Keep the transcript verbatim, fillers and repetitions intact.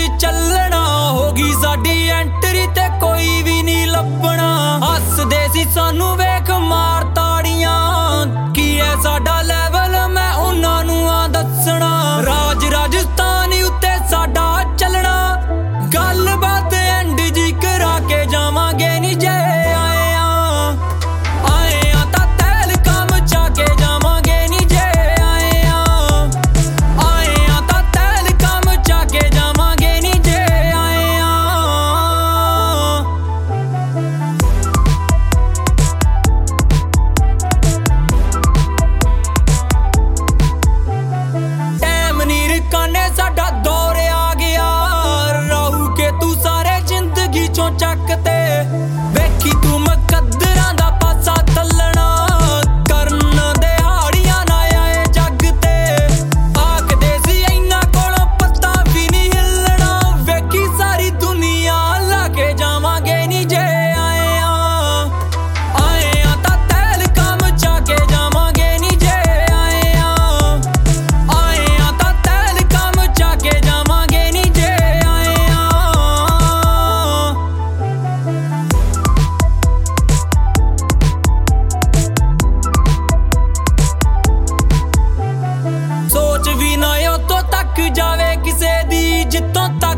ਚੱਲਣਾ। ਹੋਗੀ ਸਾਡੀ ਐਂਟਰੀ ਤੇ ਕੋਈ ਵੀ ਨਹੀਂ ਲੱਭਣਾ। ਹੱਸਦੇ ਸੀ ਸਾਨੂੰ ਵੇਖ ਮਾਰ ਤਾੜੀਆਂ, ਕੀ ਐ ਸਾਡਾ ਲੈਵਲ ਮੈਂ ਉਹਨਾਂ ਨੂੰ ਆ ਦੱਸਣਾ। ਰਾਜ ਰਾਜਸਥਾਨ ਉੱਤੇ ਸਾਡਾ ਚੱਲਣਾ, ਗੱਲਬਾਤ ਐਂਡ ਜੀ ਕਰਾ ਕੇ ਜਾਵਾਂਗੇ ਨੀ ਜੇ ਆਏ ਆ। ਆਏ ਆ ਤਾਂ ਤਹਿਲ ਕੰਮ ਚਾ ਕੇ ਜਾਵਾਂਗੇ ਨੀ ਜੇ ਆਏ ਆ। ਆਏ ਆ ਤਾਂ ਤਹਿਲ ਕੰਮ ਚਾ ਕੇ ਜਾਵਾਂਗੇ ਨੀ ਜੇ ਆਏ ਆ। ਟੈਮ ਨੀ ਰਕਾਨੇ ਸਾਡਾ ਦੌਰ ਆ ਗਿਆ, ਰਹੂ ਕੇ ਤੂੰ ਸਾਰੇ ਜ਼ਿੰਦਗੀ ਚੋਂ ਚੱਕ ਤੇ। ਵੇਖੀ ਤੂੰ ਮੁਕੱਦਰਾਂ ਦਾ ਪਾਸਾ ਤੱਲਣਾ, ਕਰਨ ਦਿਹਾੜੀਆਂ ਨਾ ਆਏ ਜੱਗ ਤੇ। ਆਖਦੇ ਸੀ ਇਹਨਾਂ ਕੋਲੋਂ ਪੱਤਾ ਵੀ ਨਹੀਂ ਹਿੱਲਣਾ, ਵੇਖੀ ਸਾਰੀ ਦੁਨੀਆ ਲਾ ਕੇ ਜਾਵਾਂਗੇ ਨੀ ਜੇ ਆਏ ਆ। ਆਏ ਆ ਤਾਂ ਤਹਿਲ ਕੰਮ ਚਾ ਕੇ ਜਾਵਾਂਗੇ ਨੀ ਜੇ ਆਏ ਆ। ਆਏ ਆ ਤਾਂ ਤਹਿਲ ਕੰਮ ਚਾ ਕੇ ਜਾਵਾਂਗੇ ਨੀ ਜੇ ਆਏ ਆ। ਸੋਚ ਵੀ ਨਾ ਉੱਥੋਂ ਤੱਕ ਜਾਵੇ ਕਿਸੇ ਦੀ ਜਿੱਥੋਂ ਤੱਕ